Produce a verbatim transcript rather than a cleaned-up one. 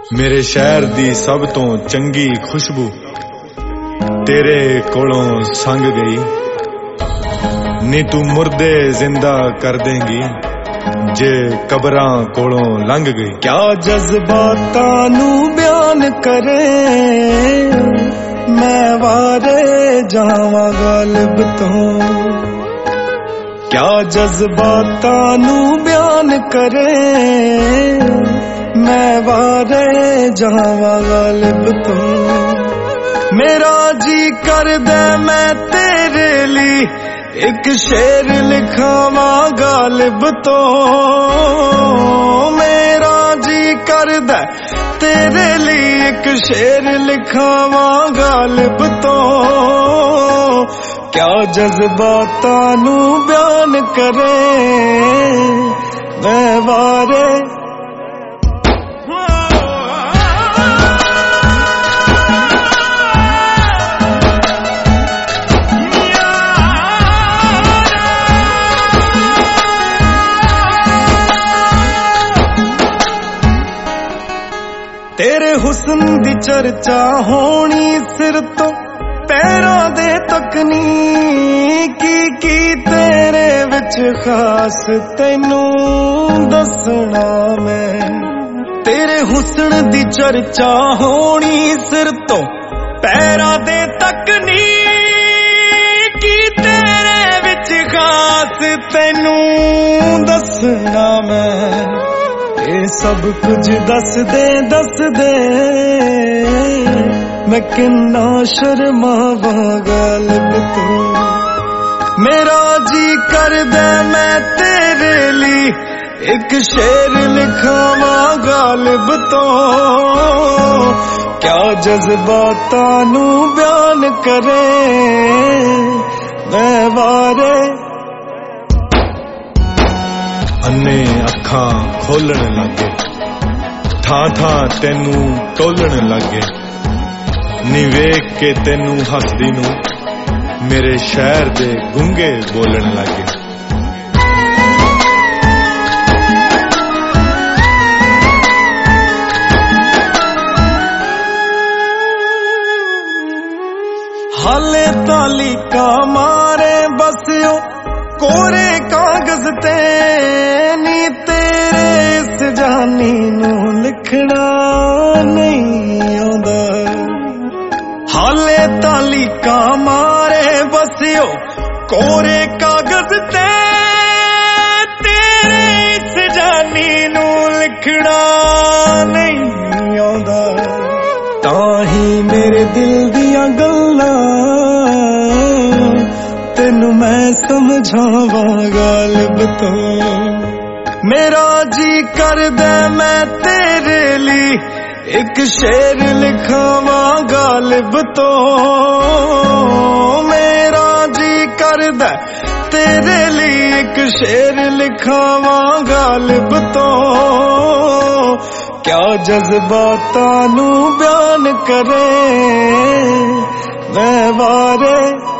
मेरे शहर दी सब तो चंगी खुशबू तेरे कोलों संग गई। नी तू मुर्दे जिंदा कर देंगी जे कबरां कोलों लंघ गई। क्या जज्बातां नू बयान करे मैं वारे जावां गालिब तो। क्या जज्बातां नू बयान करे मैं वारे जावां गालिब तो। मेरा जी कर दे मैं तेरे लिए एक शेर लिखावां गालिब तो। मेरा जी कर दे तेरे लिए एक शेर लिखावां गालिब तो। क्या जज्बातां नू बयान करे मैं वारे। तेरे हुस्न दी चर्चा होनी सिर तो पैरां दे तकनी। की की तेरे विच खास तैनू दसना मैं। तेरे हुस्न दी चर्चा होनी सिर तो पैरां दे तकनी। की तेरे विच खास तैनू दसना मैं। ये सब कुछ दस दे दस दे मैं किन्ना शर्मावां गालिब तो। मेरा जी कर दे मैं तेरे लिए एक शेर लिखावां गालिब तो। क्या जज्बातां नू बयान करे मैं वारे। अन्ने अखां खोलण लगे थां थां तेनू टोलण लगे। नी वेख के तेनू हसदी नू मेरे शहर दे गूंगे बोलण लगे। हाले तालिका मारे बसियो कोरे कागज ते। नी तेरे इस जानी नू लिखना नहीं आंदा। हाले तालिका मारे बसियो कोरे कागज ते। तेरे इस जानी नू लिखना नहीं आंदा। ताही मेरे दिल दियां गल्लां तेनू मैं समझावां गालिब तो। मेरा जी कर दे मैं तेरे लिए एक शेर लिखावां गालिब तो। मेरा जी कर दे तेरे लिए एक शेर लिखावां गालिब तो। क्या जज्बातां नू बयान करे मैं वारे।